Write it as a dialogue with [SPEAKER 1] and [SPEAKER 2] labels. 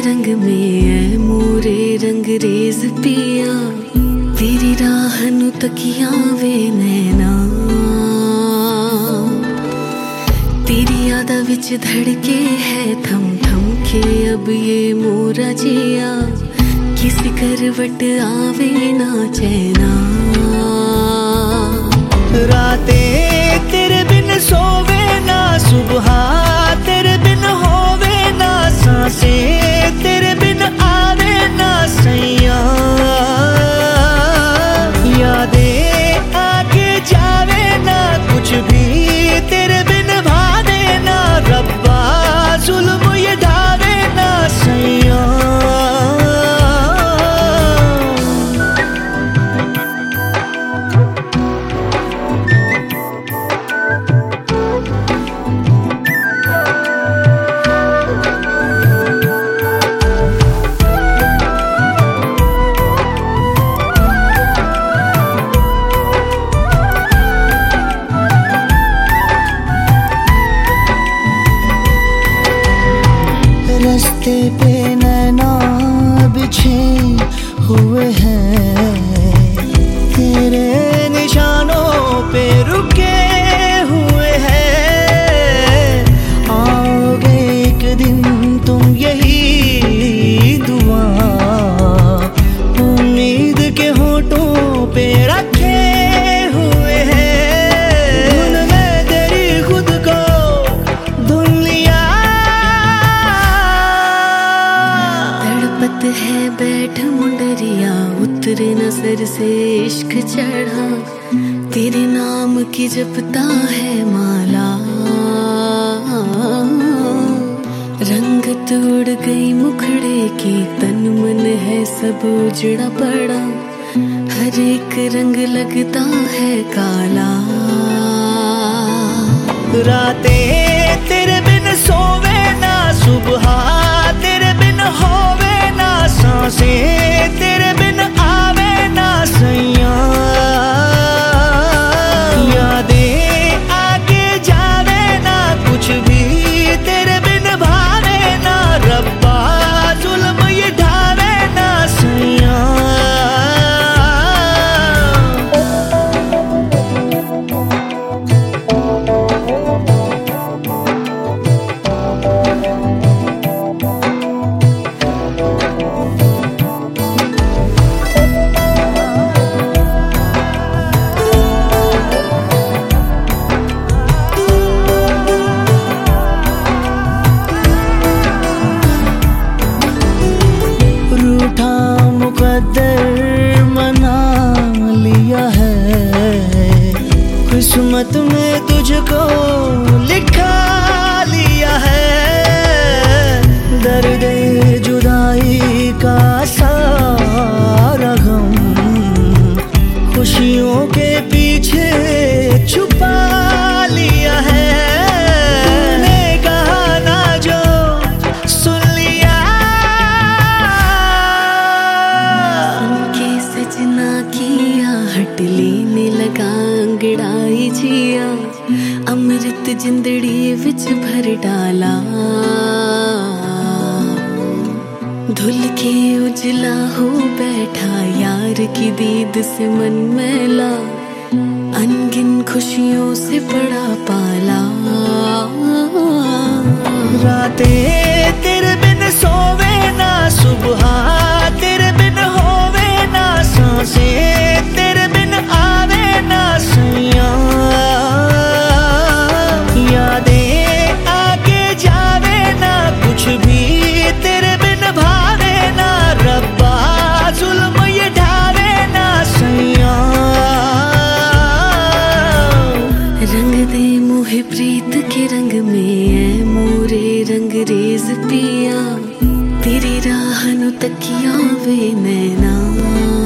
[SPEAKER 1] रंग में ऐ मोरे रंग रेज पिया, तेरी राह नू तकिया वे नैना, तेरी यादा विच धड़के है थम थम के अब ये मोरा जिया, किसी करवट आवे ना चैना।
[SPEAKER 2] रातें तेरे बिन सोवे ना, सुबह तेरे बिन होवे ना, सांसें तेरे बिन आवे ना सैया, यादें आके जावे ना, कुछ भी तेरे बिन भावे ना, रब्बा जुल्म ये ढावे ना सैया। रस्ते पे नैना बिछे हुए हैं, तेरे निशानों पे रुके हुए हैं, आओगे एक दिन तुम यही दुआ उम्मीद के होठों पे रखे हुए हैं, धुन में तेरी खुद को धुन लिया,
[SPEAKER 1] तड़पत है बैठ मुंडरिया, उतरे नजर से इश्क चढ़ा, तेरे नाम की जपता है माला, रंगत उड़ गई मुखड़े की, तन मन है सब उजड़ा पड़ा, हर एक रंग लगता है काला।
[SPEAKER 2] रातें तेरे बिन सोवे ना, सुबह तेरे बिन होवे ना, सांसें तेरे बिन आवे ना सैया, यादें आके जावे ना, कुछ भी तेरे बिन भावे ना, रब्बा जुल्म ये ढावे ना सैया। मुकद्दर मना लिया है, किस्मत में तुझको लिखा लिया है, दर्द जुदाई का सारा गम खुशियों के पीछे छुपा लिया है, तूने कहा ना जो सुन लिया,
[SPEAKER 1] सजना किया हट लेने लगा अंगड़ाई जिया, अमृत जिंदड़ी विच भर डाला, धुल के उजला हो बैठा यार की दीद से मन मैला, अनगिन खुशियों से पड़ा पाला।
[SPEAKER 2] रातें तेरे बिन सोवे ना, सुबह तेरे बिन होवे ना, सांसें तेरे बिन आवे ना सैया, यादें आके जावे ना, कुछ भी तेरे बिन भावे ना, रब्बा जुल्म ये ढावे ना सैया।
[SPEAKER 1] रंग दे मोहे प्रीत के रंग में ऐ मोरे रंग रेज पिया, तेरी राह नू तकिया वे नैना।